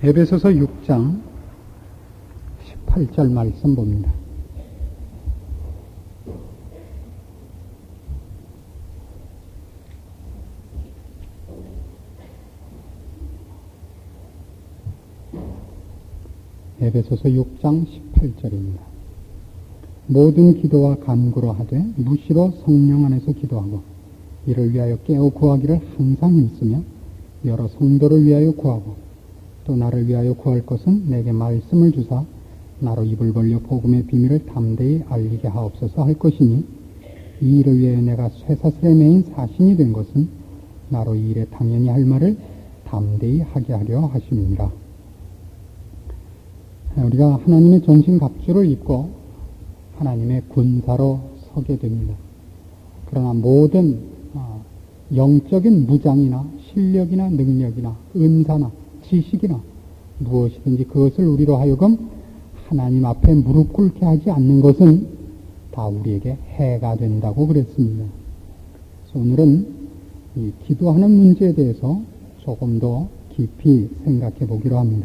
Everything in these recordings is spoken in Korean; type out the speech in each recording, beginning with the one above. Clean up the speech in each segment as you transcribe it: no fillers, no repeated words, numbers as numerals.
에베소서 6장 18절 말씀 봅니다. 에베소서 6장 18절입니다. 모든 기도와 간구로 하되 무시로 성령 안에서 기도하고 이를 위하여 깨어 구하기를 항상 힘쓰며 여러 성도를 위하여 구하고 또 나를 위하여 구할 것은 내게 말씀을 주사 나로 입을 벌려 복음의 비밀을 담대히 알리게 하옵소서 할 것이니 이 일을 위하여 내가 쇠사슬에 매인 사신이 된 것은 나로 이 일에 당연히 할 말을 담대히 하게 하려 하심이니라. 우리가 하나님의 전신갑주를 입고 하나님의 군사로 서게 됩니다. 그러나 모든 영적인 무장이나 실력이나 능력이나 은사나 지식이나 무엇이든지 그것을 우리로 하여금 하나님 앞에 무릎 꿇게 하지 않는 것은 다 우리에게 해가 된다고 그랬습니다. 그래서 오늘은 이 기도하는 문제에 대해서 조금 더 깊이 생각해 보기로 합니다.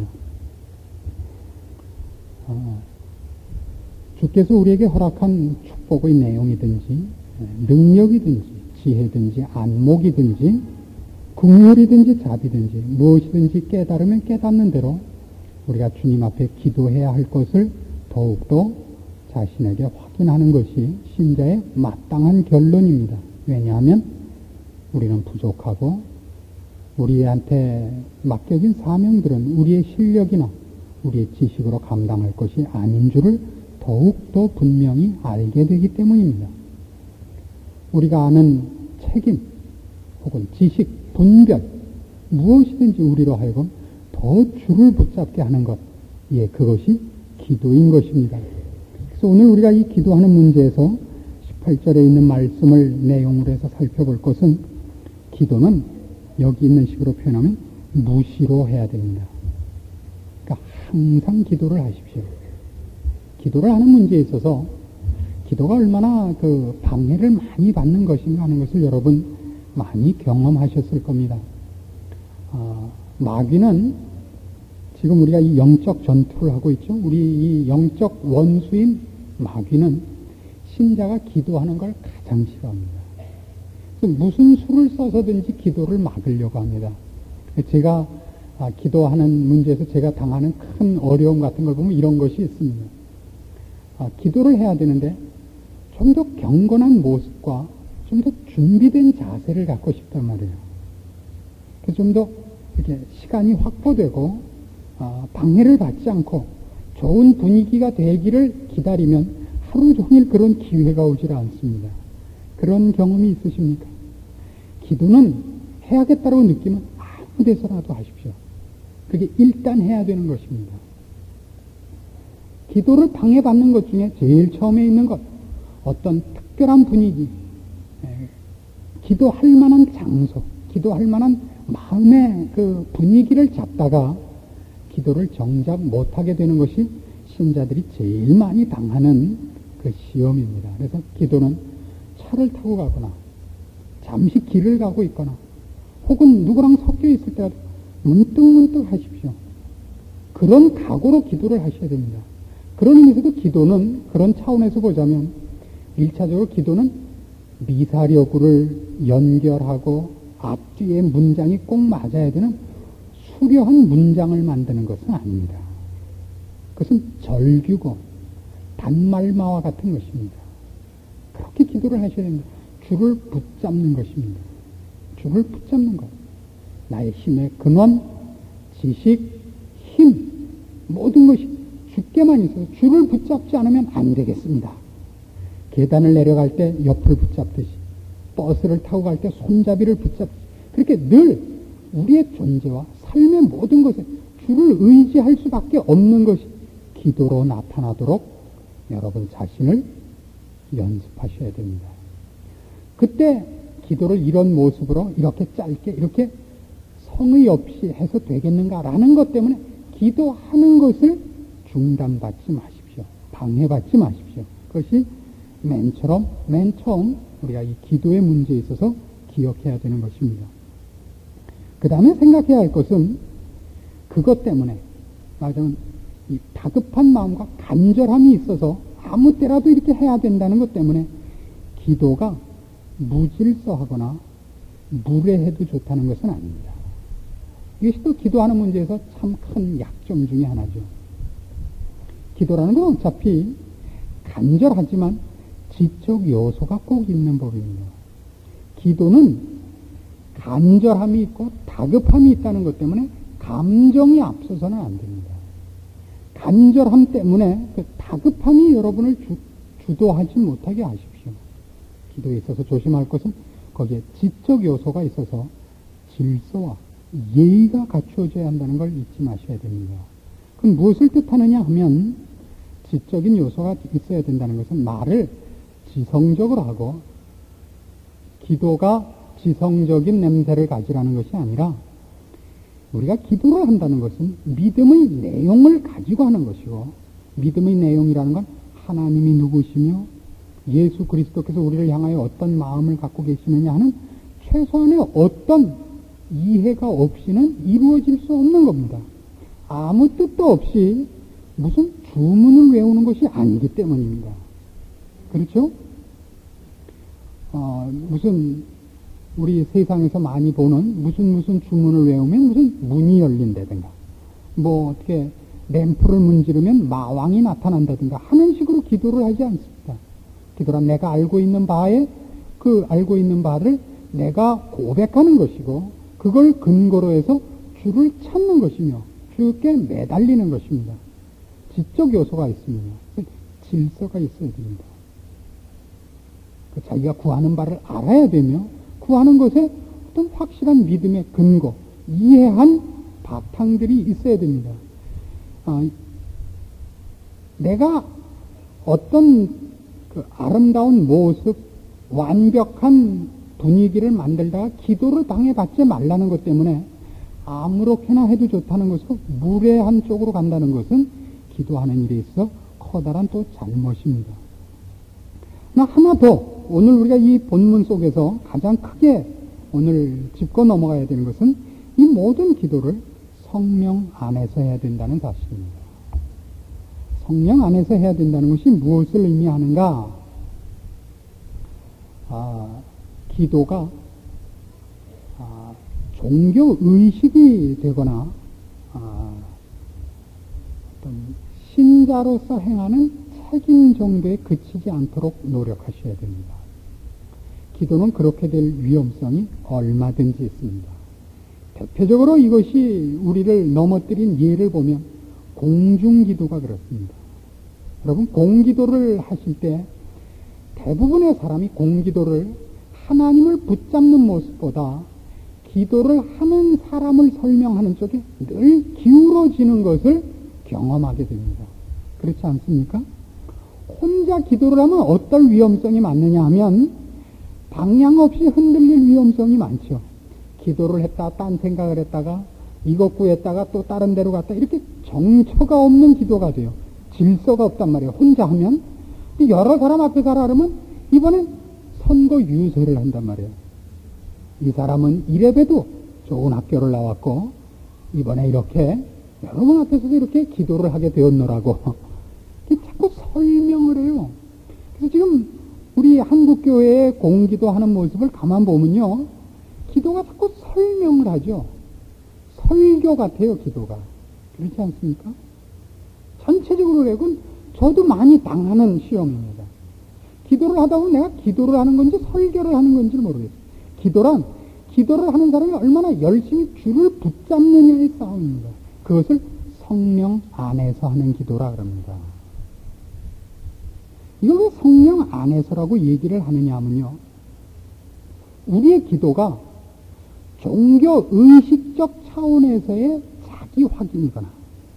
주께서 우리에게 허락한 축복의 내용이든지 능력이든지 지혜든지 안목이든지 긍휼이든지 자비든지 무엇이든지 깨달으면 깨닫는 대로 우리가 주님 앞에 기도해야 할 것을 더욱더 자신에게 확인하는 것이 신자의 마땅한 결론입니다. 왜냐하면 우리는 부족하고 우리한테 맡겨진 사명들은 우리의 실력이나 우리의 지식으로 감당할 것이 아닌 줄을 더욱더 분명히 알게 되기 때문입니다. 우리가 아는 책임 혹은 지식, 분별 무엇이든지 우리로 하여금 더 줄을 붙잡게 하는 것, 그것이 기도인 것입니다. 그래서 오늘 우리가 이 기도하는 문제에서 18절에 있는 말씀을 내용으로 해서 살펴볼 것은 기도는 여기 있는 식으로 표현하면 무시로 해야 됩니다. 그러니까 항상 기도를 하십시오. 기도를 하는 문제에 있어서 기도가 얼마나 방해를 많이 받는 것인가 하는 것을 여러분 많이 경험하셨을 겁니다. 마귀는 지금 우리가 이 영적 전투를 하고 있죠. 우리 이 영적 원수인 마귀는 신자가 기도하는 걸 가장 싫어합니다. 그래서 무슨 수를 써서든지 기도를 막으려고 합니다. 제가 기도하는 문제에서 제가 당하는 큰 어려움 같은 걸 보면 이런 것이 있습니다. 기도를 해야 되는데 좀 더 경건한 모습과 좀 더 준비된 자세를 갖고 싶단 말이에요. 좀 더 이렇게 시간이 확보되고 방해를 받지 않고 좋은 분위기가 되기를 기다리면 하루 종일 그런 기회가 오질 않습니다. 그런 경험이 있으십니까? 기도는 해야겠다고 느끼면 아무 데서라도 하십시오. 그게 일단 해야 되는 것입니다. 기도를 방해받는 것 중에 제일 처음에 있는 것, 어떤 특별한 분위기, 기도할 만한 장소, 기도할 만한 마음의 분위기를 잡다가 기도를 정작 못하게 되는 것이 신자들이 제일 많이 당하는 그 시험입니다. 그래서 기도는 차를 타고 가거나 잠시 길을 가고 있거나 혹은 누구랑 섞여 있을 때라도 문득문득 하십시오. 그런 각오로 기도를 하셔야 됩니다. 그런 의미에서도 기도는 그런 차원에서 보자면 1차적으로 기도는 미사려구를 연결하고 앞뒤의 문장이 꼭 맞아야 되는 수려한 문장을 만드는 것은 아닙니다. 그것은 절규고 단말마와 같은 것입니다. 그렇게 기도를 하셔야 됩니다. 주를 붙잡는 것입니다. 주를 붙잡는 것. 나의 힘의 근원, 지식, 힘, 모든 것이 주께만 있어서 주를 붙잡지 않으면 안 되겠습니다. 계단을 내려갈 때 옆을 붙잡듯이 버스를 타고 갈 때 손잡이를 붙잡듯이 그렇게 늘 우리의 존재와 삶의 모든 것에 주를 의지할 수밖에 없는 것이 기도로 나타나도록 여러분 자신을 연습하셔야 됩니다. 그때 기도를 이런 모습으로 이렇게 짧게 이렇게 성의 없이 해서 되겠는가라는 것 때문에 기도하는 것을 중단받지 마십시오. 방해받지 마십시오. 그것이 맨 처음 우리가 이 기도의 문제에 있어서 기억해야 되는 것입니다. 그 다음에 생각해야 할 것은 그것 때문에 말하자면 이 다급한 마음과 간절함이 있어서 아무 때라도 이렇게 해야 된다는 것 때문에 기도가 무질서하거나 무례해도 좋다는 것은 아닙니다. 이것이 또 기도하는 문제에서 참 큰 약점 중에 하나죠. 기도라는 건 어차피 간절하지만 지적 요소가 꼭 있는 법입니다. 기도는 간절함이 있고 다급함이 있다는 것 때문에 감정이 앞서서는 안 됩니다. 간절함 때문에 그 다급함이 여러분을 주도하지 못하게 하십시오. 기도에 있어서 조심할 것은 거기에 지적 요소가 있어서 질서와 예의가 갖추어져야 한다는 걸 잊지 마셔야 됩니다. 그럼 무엇을 뜻하느냐 하면 지적인 요소가 있어야 된다는 것은 말을 지성적으로 하고 기도가 지성적인 냄새를 가지라는 것이 아니라 우리가 기도를 한다는 것은 믿음의 내용을 가지고 하는 것이고 믿음의 내용이라는 건 하나님이 누구시며 예수 그리스도께서 우리를 향하여 어떤 마음을 갖고 계시느냐 하는 최소한의 어떤 이해가 없이는 이루어질 수 없는 겁니다. 아무 뜻도 없이 무슨 주문을 외우는 것이 아니기 때문입니다. 그렇죠? 무슨 우리 세상에서 많이 보는 무슨 주문을 외우면 무슨 문이 열린다든가 뭐 어떻게 램프를 문지르면 마왕이 나타난다든가 하는 식으로 기도를 하지 않습니다. 기도란 내가 알고 있는 바에 그 알고 있는 바를 내가 고백하는 것이고 그걸 근거로 해서 주를 찾는 것이며 주께 매달리는 것입니다. 지적 요소가 있습니다. 질서가 있어야 됩니다. 자기가 구하는 바를 알아야 되며 구하는 것에 어떤 확실한 믿음의 근거, 이해한 바탕들이 있어야 됩니다. 내가 어떤 그 아름다운 모습, 완벽한 분위기를 만들다가 기도를 방해받지 말라는 것 때문에 아무렇게나 해도 좋다는 것으로 무례한 쪽으로 간다는 것은 기도하는 일에 있어 커다란 또 잘못입니다. 하나 더 오늘 우리가 이 본문 속에서 가장 크게 오늘 짚고 넘어가야 되는 것은 이 모든 기도를 성령 안에서 해야 된다는 사실입니다. 성령 안에서 해야 된다는 것이 무엇을 의미하는가? 기도가 종교 의식이 되거나 어떤 신자로서 행하는 책임 정도에 그치지 않도록 노력하셔야 됩니다. 기도는 그렇게 될 위험성이 얼마든지 있습니다. 대표적으로 이것이 우리를 넘어뜨린 예를 보면 공중기도가 그렇습니다. 여러분 공기도를 하실 때 대부분의 사람이 공기도를 하나님을 붙잡는 모습보다 기도를 하는 사람을 설명하는 쪽에 늘 기울어지는 것을 경험하게 됩니다. 그렇지 않습니까? 혼자 기도를 하면 어떨 위험성이 많느냐 하면 방향 없이 흔들릴 위험성이 많죠. 기도를 했다 딴 생각을 했다가 이것 구했다가 또 다른 데로 갔다 이렇게 정처가 없는 기도가 돼요. 질서가 없단 말이에요. 혼자 하면 여러 사람 앞에서 하려면 이번엔 선거 유세를 한단 말이에요. 이 사람은 이래봬도 좋은 학교를 나왔고 이번에 이렇게 여러분 앞에서도 이렇게 기도를 하게 되었노라고 자꾸 설명을 해요. 그래서 지금 우리 한국교회의 공기도 하는 모습을 가만 보면요. 기도가 자꾸 설명을 하죠. 설교 같아요, 기도가. 그렇지 않습니까? 전체적으로 내건 저도 많이 당하는 시험입니다. 기도를 하다 보면 내가 기도를 하는 건지 설교를 하는 건지 모르겠어요. 기도를 하는 사람이 얼마나 열심히 주를 붙잡느냐의 싸움입니다. 그것을 성령 안에서 하는 기도라 그럽니다. 이걸 왜 성령 안에서라고 얘기를 하느냐 하면요. 우리의 기도가 종교 의식적 차원에서의 자기 확인이거나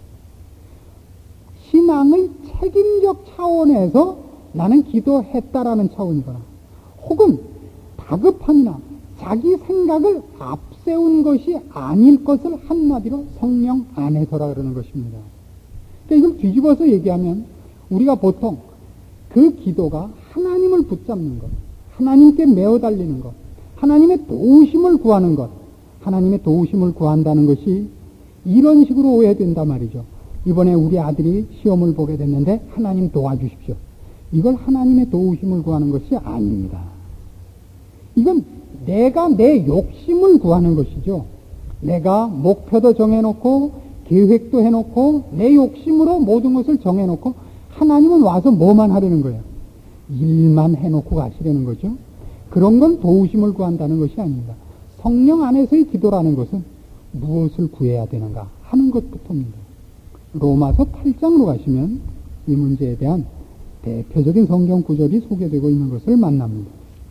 신앙의 책임적 차원에서 나는 기도했다라는 차원이거나 혹은 다급함이나 자기 생각을 앞세운 것이 아닐 것을 한마디로 성령 안에서라 그러는 것입니다. 그러니까 이걸 뒤집어서 얘기하면 우리가 보통 그 기도가 하나님을 붙잡는 것, 하나님께 메어 달리는 것, 하나님의 도우심을 구하는 것, 하나님의 도우심을 구한다는 것이 이런 식으로 오해된단 말이죠. 이번에 우리 아들이 시험을 보게 됐는데 하나님 도와주십시오. 이걸 하나님의 도우심을 구하는 것이 아닙니다. 이건 내가 내 욕심을 구하는 것이죠. 내가 목표도 정해놓고 계획도 해놓고 내 욕심으로 모든 것을 정해놓고 하나님은 와서 뭐만 하려는 거예요? 일만 해놓고 가시려는 거죠. 그런 건 도우심을 구한다는 것이 아닙니다. 성령 안에서의 기도라는 것은 무엇을 구해야 되는가 하는 것부터입니다. 로마서 8장으로 가시면 이 문제에 대한 대표적인 성경 구절이 소개되고 있는 것을 만납니다.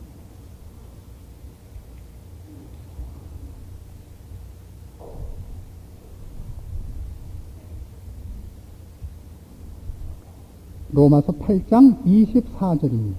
로마서 8장 24절입니다.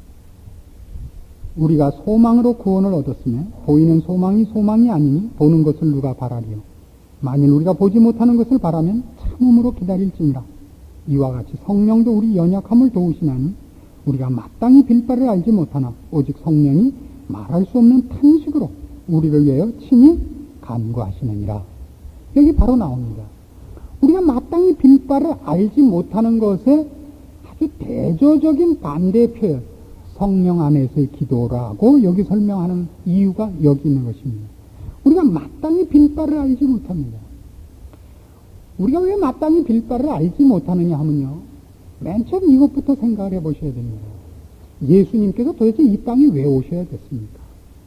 우리가 소망으로 구원을 얻었으며 보이는 소망이 소망이 아니니 보는 것을 누가 바라리요. 만일 우리가 보지 못하는 것을 바라면 참음으로 기다릴지니라. 이와 같이 성령도 우리 연약함을 도우시나니 우리가 마땅히 빌 바를 알지 못하나 오직 성령이 말할 수 없는 탄식으로 우리를 위하여 친히 간구하시느니라. 여기 바로 나옵니다. 우리가 마땅히 빌 바를 알지 못하는 것에 아주 대조적인 반대 표현, 성령 안에서의 기도라고 여기 설명하는 이유가 여기 있는 것입니다. 우리가 마땅히 빌 바를 알지 못합니다. 우리가 왜 마땅히 빌 바를 알지 못하느냐 하면요, 맨 처음 이것부터 생각을 해보셔야 됩니다. 예수님께서 도대체 이 땅에 왜 오셔야 됐습니까?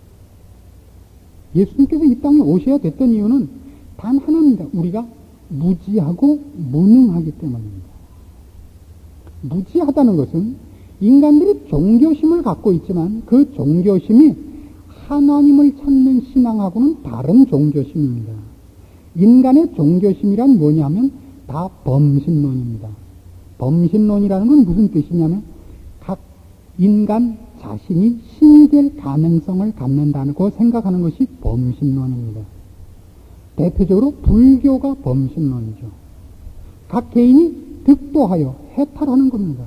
예수님께서 이 땅에 오셔야 됐던 이유는 단 하나입니다. 우리가 무지하고 무능하기 때문입니다. 무지하다는 것은 인간들이 종교심을 갖고 있지만 그 종교심이 하나님을 찾는 신앙하고는 다른 종교심입니다. 인간의 종교심이란 뭐냐면 다 범신론입니다. 범신론이라는 건 무슨 뜻이냐면 각 인간 자신이 신이 될 가능성을 갖는다고 생각하는 것이 범신론입니다. 대표적으로 불교가 범신론이죠. 각 개인이 득도하여 해탈하는 겁니다.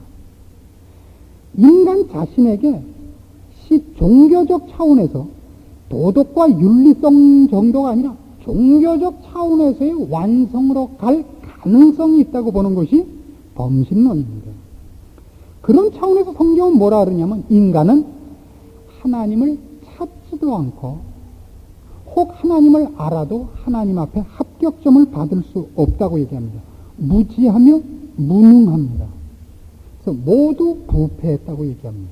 인간 자신에게 종교적 차원에서 도덕과 윤리성 정도가 아니라 종교적 차원에서의 완성으로 갈 가능성이 있다고 보는 것이 범신론입니다. 그런 차원에서 성경은 뭐라 그러냐면 인간은 하나님을 찾지도 않고 혹 하나님을 알아도 하나님 앞에 합격점을 받을 수 없다고 얘기합니다. 무지하며 무능합니다. 그래서 모두 부패했다고 얘기합니다.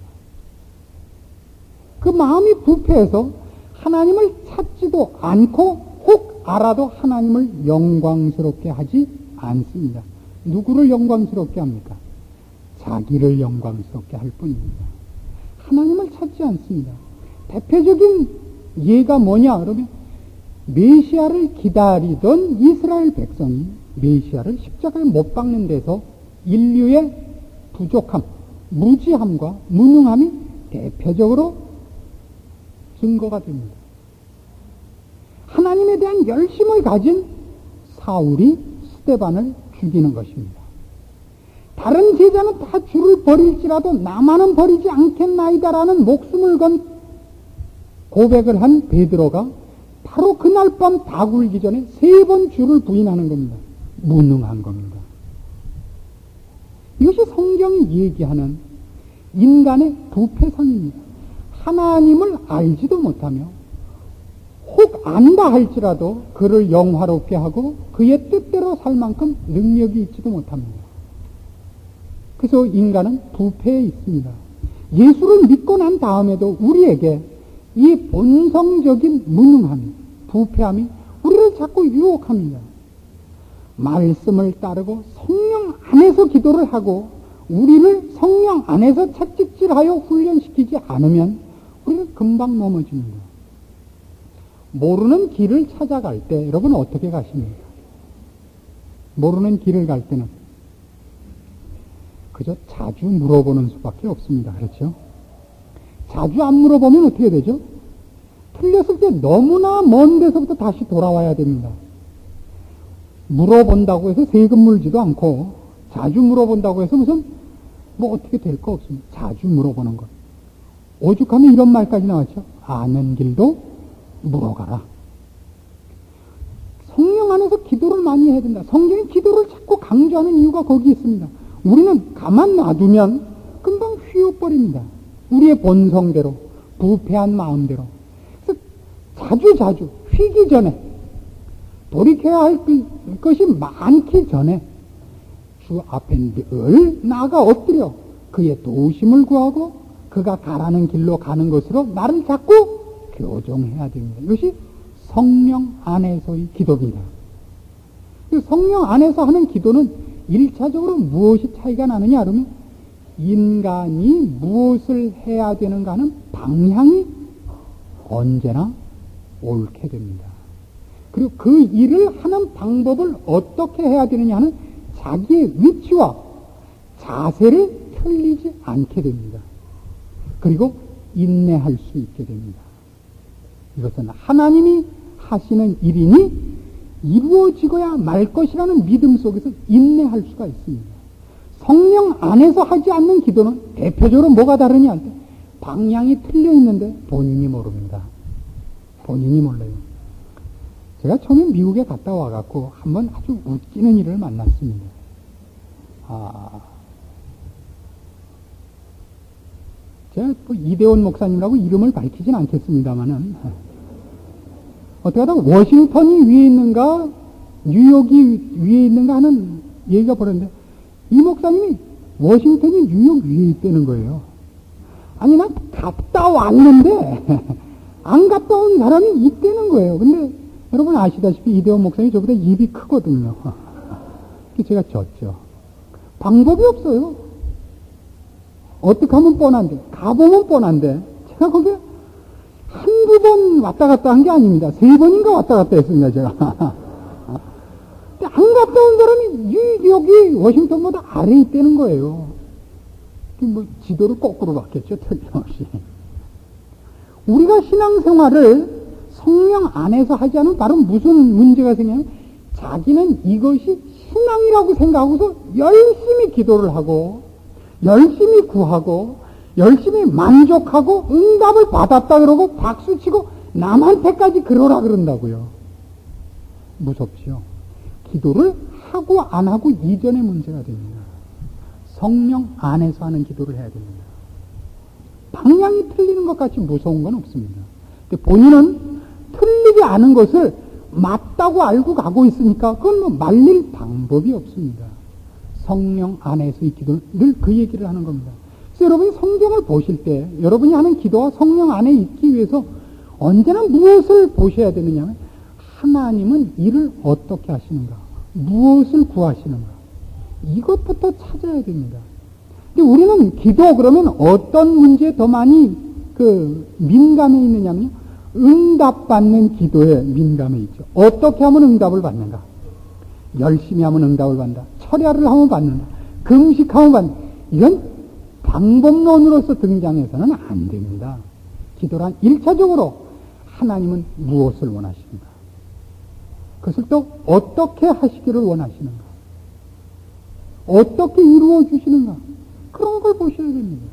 그 마음이 부패해서 하나님을 찾지도 않고 혹 알아도 하나님을 영광스럽게 하지 않습니다. 누구를 영광스럽게 합니까? 자기를 영광스럽게 할 뿐입니다. 하나님을 찾지 않습니다. 대표적인 예가 뭐냐 그러면 메시아를 기다리던 이스라엘 백성이 메시아를 십자가에 못 박는 데서 인류의 부족함, 무지함과 무능함이 대표적으로 증거가 됩니다. 하나님에 대한 열심을 가진 사울이 스데반을 죽이는 것입니다. 다른 제자는 다 주를 버릴지라도 나만은 버리지 않겠나이다라는 목숨을 건 고백을 한 베드로가 바로 그날 밤 다 굴기 전에 3번 주를 부인하는 겁니다. 무능한 겁니다. 이것이 성경이 얘기하는 인간의 부패상입니다. 하나님을 알지도 못하며 혹 안다 할지라도 그를 영화롭게 하고 그의 뜻대로 살 만큼 능력이 있지도 못합니다. 그래서 인간은 부패에 있습니다. 예수를 믿고 난 다음에도 우리에게 이 본성적인 무능함, 부패함이 우리를 자꾸 유혹합니다. 말씀을 따르고 성령 안에서 기도를 하고 우리를 성령 안에서 채찍질하여 훈련시키지 않으면 우리는 금방 넘어집니다. 모르는 길을 찾아갈 때 여러분 어떻게 가십니까? 모르는 길을 갈 때는 그저 자주 물어보는 수밖에 없습니다. 그렇죠? 자주 안 물어보면 어떻게 되죠? 틀렸을 때 너무나 먼 데서부터 다시 돌아와야 됩니다. 물어본다고 해서 세금 물지도 않고 자주 물어본다고 해서 무슨 뭐 어떻게 될 거 없습니다. 자주 물어보는 것. 오죽하면 이런 말까지 나왔죠. 아는 길도 물어가라. 성령 안에서 기도를 많이 해야 된다. 성경이 기도를 자꾸 강조하는 이유가 거기 있습니다. 우리는 가만 놔두면 금방 휘어버립니다. 우리의 본성대로, 부패한 마음대로. 그래서 자주 휘기 전에, 돌이켜야 할 것이 많기 전에 주 앞에 늘 나아가 엎드려 그의 도우심을 구하고 그가 가라는 길로 가는 것으로 나를 자꾸 교정해야 됩니다. 이것이 성령 안에서의 기도입니다. 성령 안에서 하는 기도는 1차적으로 무엇이 차이가 나느냐 하면 인간이 무엇을 해야 되는가 하는 방향이 언제나 옳게 됩니다. 그리고 그 일을 하는 방법을 어떻게 해야 되느냐 하는 자기의 위치와 자세를 틀리지 않게 됩니다. 그리고 인내할 수 있게 됩니다. 이것은 하나님이 하시는 일이니 이루어지고야 말 것이라는 믿음 속에서 인내할 수가 있습니다. 성령 안에서 하지 않는 기도는 대표적으로 뭐가 다르냐 할 때 방향이 틀려 있는데 본인이 모릅니다. 본인이 몰라요. 제가 처음에 미국에 갔다 와갖고 한번 아주 웃기는 일을 만났습니다. 제가 이대원 목사님이라고 이름을 밝히진 않겠습니다만은 어떻게 하다가 워싱턴이 위에 있는가 뉴욕이 위에 있는가 하는 얘기가 벌었는데 이 목사님이 워싱턴이 뉴욕 위에 있다는 거예요. 아니 난 갔다 왔는데 안 갔다 온 사람이 있다는 거예요. 근데 여러분 아시다시피 이대원 목사님이 저보다 입이 크거든요. 제가 졌죠. 방법이 없어요. 어떻게 하면 뻔한데, 가보면 뻔한데, 제가 거기에 한두 번 왔다 갔다 한 게 아닙니다. 3번인가 왔다 갔다 했습니다, 제가. 근데 안 갔다 온 사람이 여기 워싱턴보다 아래에 있다는 거예요. 뭐 지도를 거꾸로 봤겠죠, 틀림없이. 우리가 신앙생활을 성령 안에서 하지 않으면 바로 무슨 문제가 생기냐면 자기는 이것이 신앙이라고 생각하고서 열심히 기도를 하고 열심히 구하고 열심히 만족하고 응답을 받았다 그러고 박수치고 남한테까지 그러라 그런다고요. 무섭지요. 기도를 하고 안 하고 이전의 문제가 됩니다. 성령 안에서 하는 기도를 해야 됩니다. 방향이 틀리는 것 같이 무서운 건 없습니다. 근데 본인은 틀리지 않은 것을 맞다고 알고 가고 있으니까 그건 뭐 말릴 방법이 없습니다. 성령 안에서의 기도는 늘 그 얘기를 하는 겁니다. 그래서 여러분이 성경을 보실 때 여러분이 하는 기도와 성령 안에 있기 위해서 언제나 무엇을 보셔야 되느냐 하면 하나님은 일을 어떻게 하시는가, 무엇을 구하시는가, 이것부터 찾아야 됩니다. 근데 우리는 기도 그러면 어떤 문제에 더 많이 민감해 있느냐면요, 응답받는 기도에 민감해 있죠. 어떻게 하면 응답을 받는가? 열심히 하면 응답을 받는다. 철야를 하면 받는다. 금식하면 받는다. 이건 방법론으로서 등장해서는 안 됩니다. 기도란 1차적으로 하나님은 무엇을 원하시는가? 그것을 또 어떻게 하시기를 원하시는가? 어떻게 이루어 주시는가? 그런 걸 보셔야 됩니다.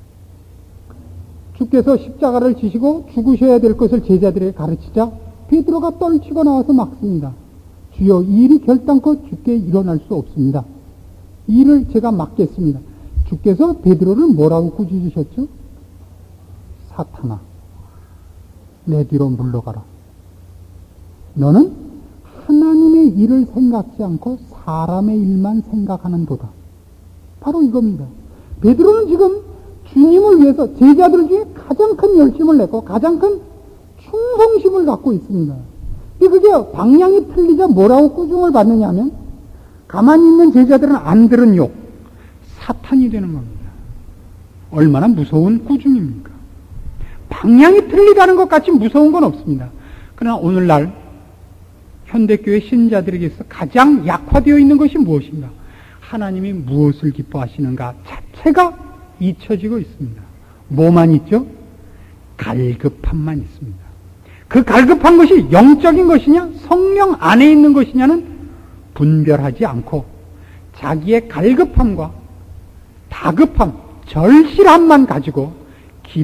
주께서 십자가를 지시고 죽으셔야 될 것을 제자들에게 가르치자 베드로가 떨치고 나와서 막습니다. 주여, 이 일이 결단코 주께 일어날 수 없습니다. 이 일을 제가 막겠습니다. 주께서 베드로를 뭐라고 꾸짖으셨죠? 사탄아, 내 뒤로 물러가라. 너는 하나님의 일을 생각지 않고 사람의 일만 생각하는도다. 바로 이겁니다. 베드로는 지금 주님을 위해서 제자들 중에 가장 큰 열심을 냈고 가장 큰 충성심을 갖고 있습니다. 근데 그게 방향이 틀리자 뭐라고 꾸중을 받느냐 하면 가만히 있는 제자들은 안 들은 욕, 사탄이 되는 겁니다. 얼마나 무서운 꾸중입니까? 방향이 틀리다는 것 같이 무서운 건 없습니다. 그러나 오늘날 현대교회 신자들에게서 가장 약화되어 있는 것이 무엇인가? 하나님이 무엇을 기뻐하시는가 자체가 잊혀지고 있습니다. 뭐만 있죠? 갈급함만 있습니다. 그 갈급한 것이 영적인 것이냐 성령 안에 있는 것이냐는 분별하지 않고 자기의 갈급함과 다급함, 절실함만 가지고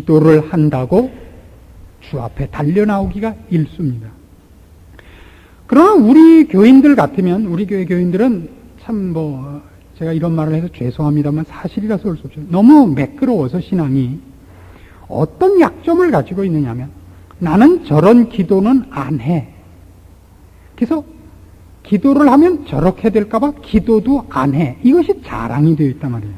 기도를 한다고 주 앞에 달려나오기가 일쑤입니다. 그러나 우리 교인들 같으면, 우리 교회 교인들은 참 제가 이런 말을 해서 죄송합니다만 사실이라서 올 수 없죠. 너무 매끄러워서 신앙이 어떤 약점을 가지고 있느냐면, 나는 저런 기도는 안 해. 그래서 기도를 하면 저렇게 될까봐 기도도 안 해. 이것이 자랑이 되어 있단 말이에요.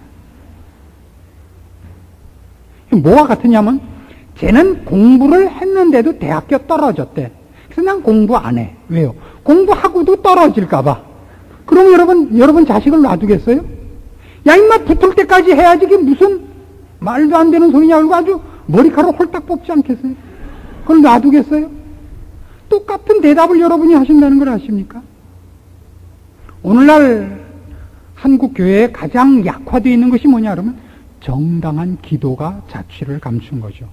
뭐와 같으냐면, 쟤는 공부를 했는데도 대학교 떨어졌대. 그래서 난 공부 안 해. 왜요? 공부하고도 떨어질까봐. 그럼 여러분 자식을 놔두겠어요? 야, 임마, 붙을 때까지 해야지. 이게 무슨 말도 안 되는 소리냐. 그러고 아주 머리카락 홀딱 뽑지 않겠어요? 그걸 놔두겠어요? 똑같은 대답을 여러분이 하신다는 걸 아십니까? 오늘날 한국 교회에 가장 약화되어 있는 것이 뭐냐 그러면 정당한 기도가 자취를 감춘 거죠.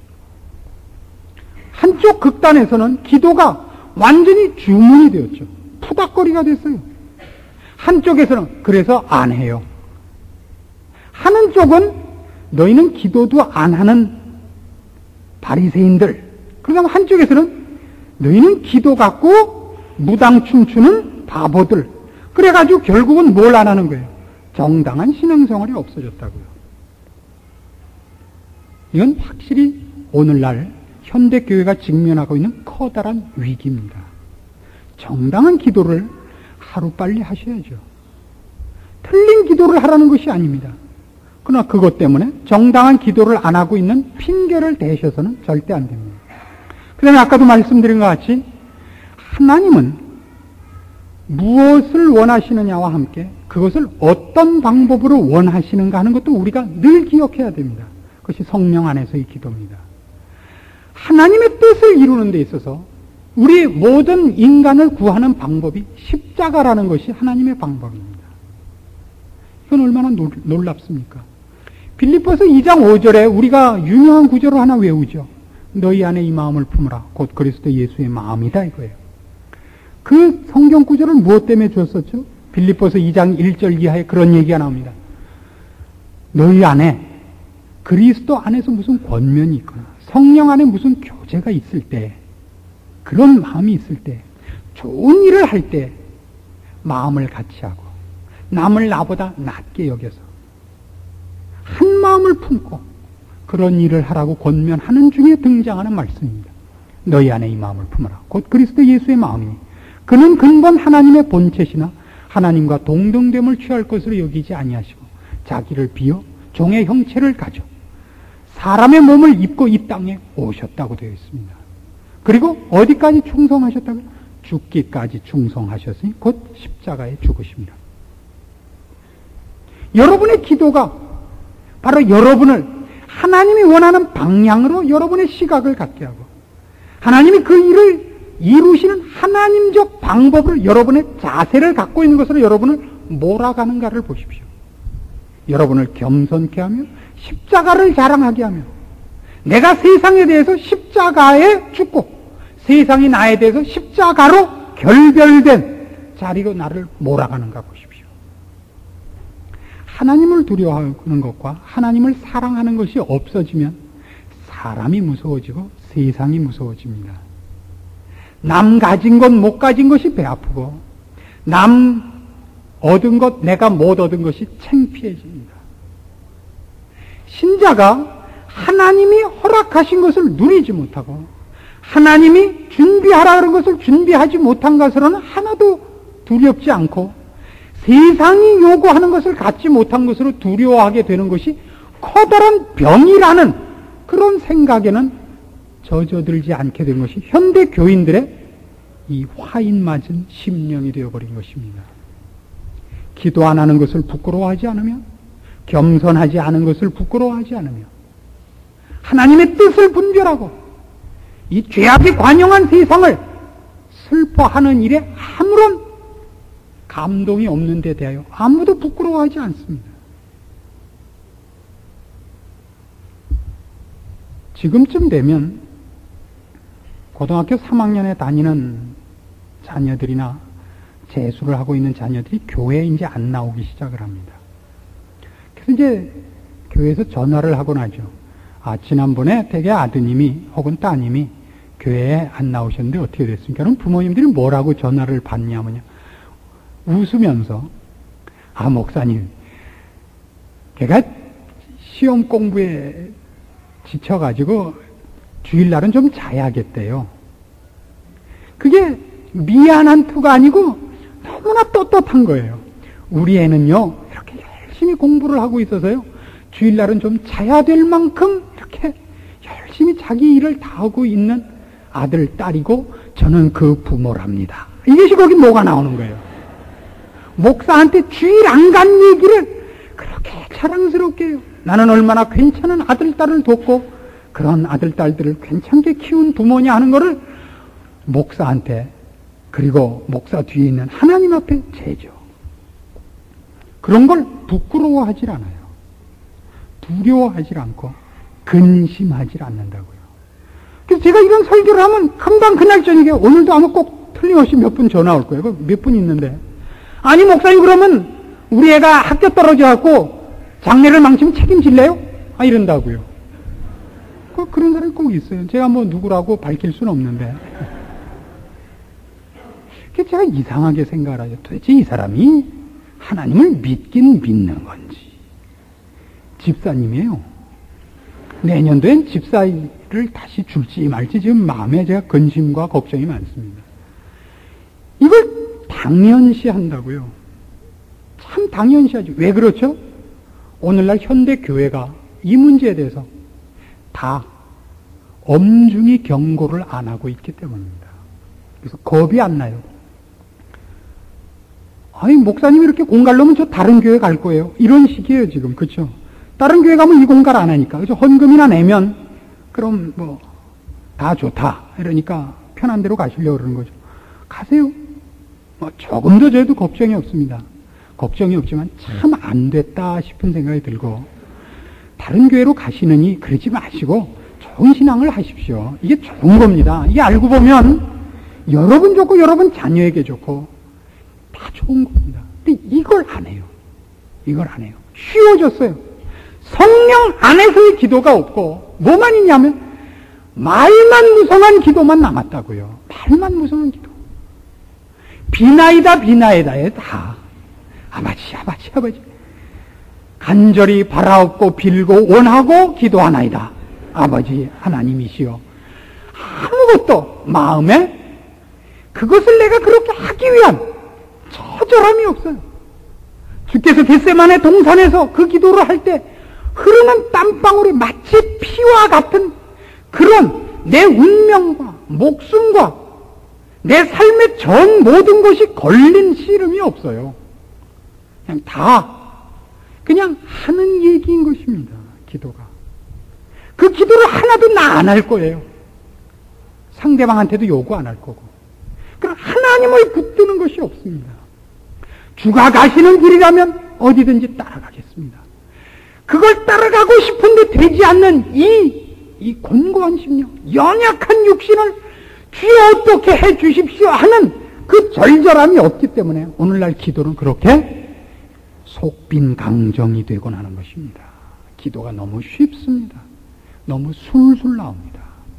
한쪽 극단에서는 기도가 완전히 주문이 되었죠. 푸닥거리가 됐어요. 한쪽에서는 그래서 안 해요. 하는 쪽은 너희는 기도도 안 하는 바리새인들. 그러면 한쪽에서는 너희는 기도 갖고 무당 춤추는 바보들. 그래가지고 결국은 뭘 안 하는 거예요? 정당한 신앙생활이 없어졌다고요. 이건 확실히 오늘날 현대교회가 직면하고 있는 커다란 위기입니다. 정당한 기도를 하루빨리 하셔야죠. 틀린 기도를 하라는 것이 아닙니다. 그러나 그것 때문에 정당한 기도를 안 하고 있는 핑계를 대셔서는 절대 안 됩니다. 그 다음에 아까도 말씀드린 것 같이 하나님은 무엇을 원하시느냐와 함께 그것을 어떤 방법으로 원하시는가 하는 것도 우리가 늘 기억해야 됩니다. 그것이 성령 안에서의 기도입니다. 하나님의 뜻을 이루는 데 있어서 우리 모든 인간을 구하는 방법이 십자가라는 것이 하나님의 방법입니다. 이건 얼마나 놀랍습니까? 빌립보서 2장 5절에 우리가 유명한 구절을 하나 외우죠. 너희 안에 이 마음을 품으라. 곧 그리스도 예수의 마음이다 이거예요. 그 성경 구절을 무엇 때문에 주었었죠? 빌립보서 2장 1절 이하에 그런 얘기가 나옵니다. 너희 안에 그리스도 안에서 무슨 권면이 있거나 성령 안에 무슨 교제가 있을 때, 그런 마음이 있을 때, 좋은 일을 할 때 마음을 같이 하고 남을 나보다 낮게 여겨서 한 마음을 품고 그런 일을 하라고 권면하는 중에 등장하는 말씀입니다. 너희 안에 이 마음을 품어라. 곧 그리스도 예수의 마음이니 그는 근본 하나님의 본체시나 하나님과 동등됨을 취할 것으로 여기지 아니하시고 자기를 비어 종의 형체를 가져 사람의 몸을 입고 이 땅에 오셨다고 되어 있습니다. 그리고 어디까지 충성하셨다고요? 죽기까지 충성하셨으니 곧 십자가에 죽으십니다. 여러분의 기도가 바로 여러분을 하나님이 원하는 방향으로 여러분의 시각을 갖게 하고 하나님이 그 일을 이루시는 하나님적 방법을 여러분의 자세를 갖고 있는 것으로 여러분을 몰아가는가를 보십시오. 여러분을 겸손케 하며 십자가를 자랑하게 하며 내가 세상에 대해서 십자가에 죽고 세상이 나에 대해서 십자가로 결별된 자리로 나를 몰아가는가 보십시오. 하나님을 두려워하는 것과 하나님을 사랑하는 것이 없어지면 사람이 무서워지고 세상이 무서워집니다. 남 가진 것 못 가진 것이 배 아프고 남 얻은 것 내가 못 얻은 것이 창피해집니다. 신자가 하나님이 허락하신 것을 누리지 못하고 하나님이 준비하라 그런 것을 준비하지 못한 것으로는 하나도 두렵지 않고 세상이 요구하는 것을 갖지 못한 것으로 두려워하게 되는 것이 커다란 병이라는 그런 생각에는 젖어들지 않게 된 것이 현대 교인들의 이 화인 맞은 심령이 되어버린 것입니다. 기도 안 하는 것을 부끄러워하지 않으며 겸손하지 않은 것을 부끄러워하지 않으며 하나님의 뜻을 분별하고 이 죄악이 관영한 세상을 슬퍼하는 일에 아무런 감동이 없는 데 대하여 아무도 부끄러워하지 않습니다. 지금쯤 되면 고등학교 3학년에 다니는 자녀들이나 재수를 하고 있는 자녀들이 교회에 이제 안 나오기 시작을 합니다. 그래서 이제 교회에서 전화를 하곤 하죠. 지난번에 대개 아드님이 혹은 따님이 교회에 안 나오셨는데 어떻게 됐습니까? 그럼 부모님들이 뭐라고 전화를 받냐면요. 웃으면서, 목사님, 걔가 시험 공부에 지쳐가지고 주일날은 좀 자야겠대요. 그게 미안한 투가 아니고 너무나 떳떳한 거예요. 우리 애는요, 이렇게 열심히 공부를 하고 있어서요, 주일날은 좀 자야 될 만큼 이렇게 열심히 자기 일을 다 하고 있는 아들, 딸이고, 저는 그 부모랍니다. 이것이 거기 뭐가 나오는 거예요. 목사한테 주일 안 간 얘기를 그렇게 자랑스럽게 해요. 나는 얼마나 괜찮은 아들, 딸을 뒀고, 그런 아들, 딸들을 괜찮게 키운 부모냐 하는 거를 목사한테, 그리고 목사 뒤에 있는 하나님 앞에 재죠. 그런 걸 부끄러워하질 않아요. 두려워하질 않고 근심하질 않는다고요. 그래서 제가 이런 설교를 하면 금방 그날 저녁에, 오늘도 아마 꼭 틀림없이 몇 분 전화 올 거예요. 몇 분 있는데, 아니 목사님 그러면 우리 애가 학교 떨어져갖고 장래를 망치면 책임질래요? 이런다고요. 그런 사람이 꼭 있어요. 제가 뭐 누구라고 밝힐 수는 없는데. 그래서 제가 이상하게 생각을 하죠. 도대체 이 사람이 하나님을 믿긴 믿는 건지. 집사님이에요. 내년도엔 집사를 다시 줄지 말지 지금 마음에 제가 근심과 걱정이 많습니다. 이걸 당연시 한다고요. 참 당연시하죠. 왜 그렇죠? 오늘날 현대 교회가 이 문제에 대해서 다 엄중히 경고를 안 하고 있기 때문입니다. 그래서 겁이 안 나요. 아니 목사님이 이렇게 공갈려면 저 다른 교회 갈 거예요. 이런 식이에요 지금. 그렇죠? 다른 교회 가면 이 공갈 안 하니까. 그래서 헌금이나 내면 그럼 뭐 다 좋다 이러니까 편한 대로 가시려고 그러는 거죠. 가세요. 조금도 저희도 걱정이 없습니다. 걱정이 없지만 참 안 됐다 싶은 생각이 들고, 다른 교회로 가시느니 그러지 마시고 좋은 신앙을 하십시오. 이게 좋은 겁니다. 이게 알고 보면 여러분 좋고 여러분 자녀에게 좋고 다 좋은 겁니다. 근데 이걸 안 해요. 이걸 안 해요. 쉬워졌어요. 성령 안에서의 기도가 없고 뭐만 있냐면 말만 무성한 기도만 남았다고요. 말만 무성한 기도. 비나이다 비나이다에 다 아버지 아버지 아버지 간절히 바라옵고 빌고 원하고 기도하나이다. 아버지 하나님이시여. 아무것도 마음에 그것을 내가 그렇게 하기 위한 처절함이 없어요. 주께서 겟세마네 동산에서 그 기도를 할 때 흐르는 땀방울이 마치 피와 같은 그런 내 운명과 목숨과 내 삶의 전 모든 것이 걸린 씨름이 없어요. 그냥 하는 얘기인 것입니다. 기도가. 그 기도를 하나도 나 안 할 거예요. 상대방한테도 요구 안 할 거고. 그럼 하나님을 붙드는 것이 없습니다. 주가 가시는 길이라면 어디든지 따라가겠습니다. 그걸 따라가고 싶은데 되지 않는 이 곤고한 심령, 연약한 육신을 주여 어떻게 해 주십시오 하는 그 절절함이 없기 때문에 오늘날 기도는 그렇게 속빈 강정이 되곤 하는 것입니다. 기도가 너무 쉽습니다. 너무 술술 나옵니다.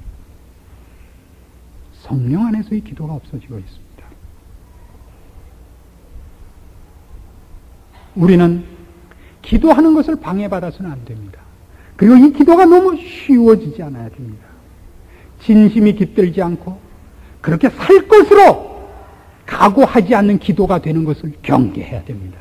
성령 안에서의 기도가 없어지고 있습니다. 우리는 기도하는 것을 방해받아서는 안 됩니다. 그리고 이 기도가 너무 쉬워지지 않아야 됩니다. 진심이 깃들지 않고 그렇게 살 것으로 각오하지 않는 기도가 되는 것을 경계해야 됩니다.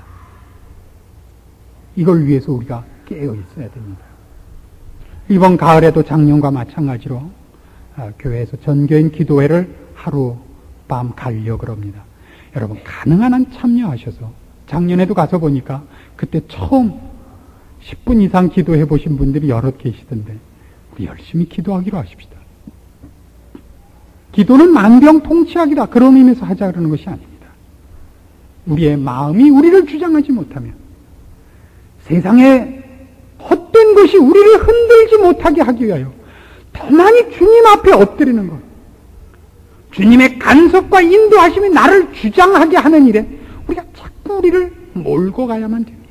이걸 위해서 우리가 깨어 있어야 됩니다. 이번 가을에도 작년과 마찬가지로 교회에서 전교인 기도회를 하루 밤 가려고 합니다. 여러분 가능한 한 참여하셔서, 작년에도 가서 보니까 그때 처음 10분 이상 기도해 보신 분들이 여럿 계시던데 우리 열심히 기도하기로 하십시다. 기도는 만병통치약이다. 그런 의미에서 하자 그러는 것이 아닙니다. 우리의 마음이 우리를 주장하지 못하면, 세상에 헛된 것이 우리를 흔들지 못하게 하기 위하여 더 많이 주님 앞에 엎드리는 것, 주님의 간섭과 인도하심이 나를 주장하게 하는 일에 우리가 자꾸 우리를 몰고 가야만 됩니다.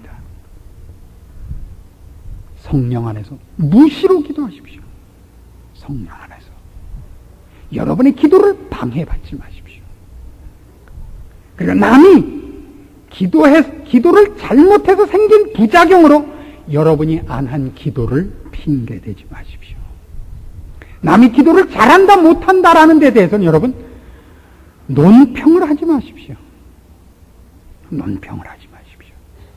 성령 안에서 무시로 기도하십시오. 성령 안에서 여러분의 기도를 방해받지 마십시오. 그리고 남이 기도를 잘못해서 생긴 부작용으로 여러분이 안 한 기도를 핑계대지 마십시오. 남이 기도를 잘한다 못한다라는 데 대해서는 여러분 논평을 하지 마십시오. 논평을 하지 마십시오.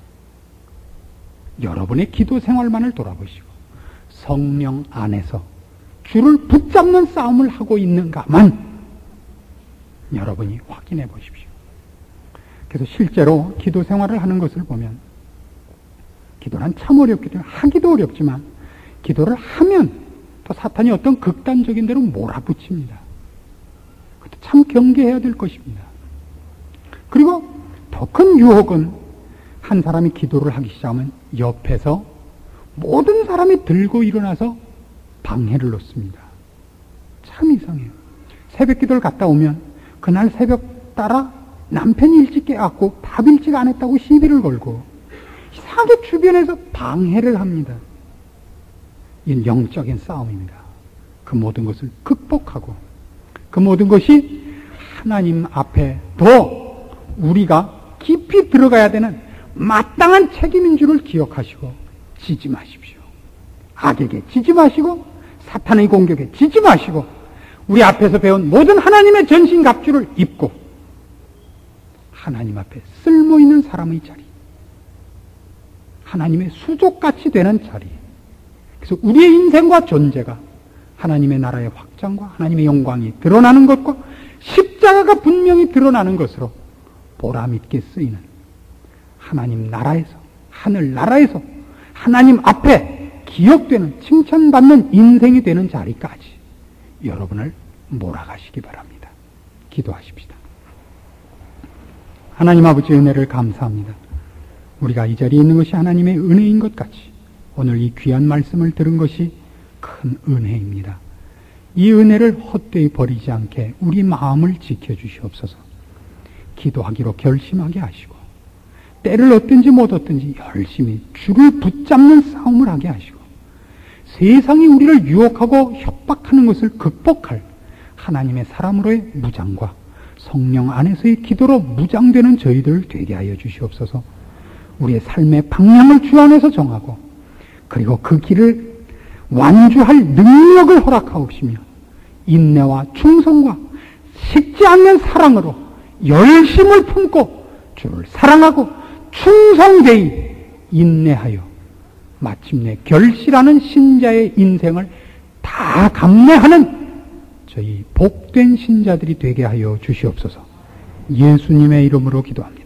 여러분의 기도 생활만을 돌아보시고 성령 안에서 주를 붙잡는 싸움을 하고 있는가만 여러분이 확인해 보십시오. 그래서 실제로 기도 생활을 하는 것을 보면 기도란 참 어렵기 때문에 하기도 어렵지만 기도를 하면 또 사탄이 어떤 극단적인 대로 몰아붙입니다. 그것도 참 경계해야 될 것입니다. 그리고 더 큰 유혹은 한 사람이 기도를 하기 시작하면 옆에서 모든 사람이 들고 일어나서 방해를 놓습니다. 참 이상해요. 새벽 기도를 갔다 오면 그날 새벽 따라 남편이 일찍 깨갖고 밥 일찍 안 했다고 시비를 걸고 이상하게 주변에서 방해를 합니다. 이건 영적인 싸움입니다. 그 모든 것을 극복하고 그 모든 것이 하나님 앞에 더 우리가 깊이 들어가야 되는 마땅한 책임인 줄을 기억하시고 지지 마십시오. 악에게 지지 마시고 사탄의 공격에 지지 마시고 우리 앞에서 배운 모든 하나님의 전신갑주를 입고 하나님 앞에 쓸모있는 사람의 자리, 하나님의 수족같이 되는 자리, 그래서 우리의 인생과 존재가 하나님의 나라의 확장과 하나님의 영광이 드러나는 것과 십자가가 분명히 드러나는 것으로 보람있게 쓰이는 하나님 나라에서, 하늘나라에서 하나님 앞에 기억되는, 칭찬받는 인생이 되는 자리까지 여러분을 몰아가시기 바랍니다. 기도하십시다. 하나님 아버지 은혜를 감사합니다. 우리가 이 자리에 있는 것이 하나님의 은혜인 것 같이 오늘 이 귀한 말씀을 들은 것이 큰 은혜입니다. 이 은혜를 헛되이 버리지 않게 우리 마음을 지켜주시옵소서. 기도하기로 결심하게 하시고 때를 얻든지 못 얻든지 열심히 주를 붙잡는 싸움을 하게 하시고 세상이 우리를 유혹하고 협박하는 것을 극복할 하나님의 사람으로의 무장과 성령 안에서의 기도로 무장되는 저희들 되게 하여 주시옵소서. 우리의 삶의 방향을 주 안에서 정하고 그리고 그 길을 완주할 능력을 허락하옵시며 인내와 충성과 식지 않는 사랑으로 열심을 품고 주를 사랑하고 충성되이 인내하여 마침내 결실하는 신자의 인생을 다 감내하는 저희 복된 신자들이 되게 하여 주시옵소서. 예수님의 이름으로 기도합니다.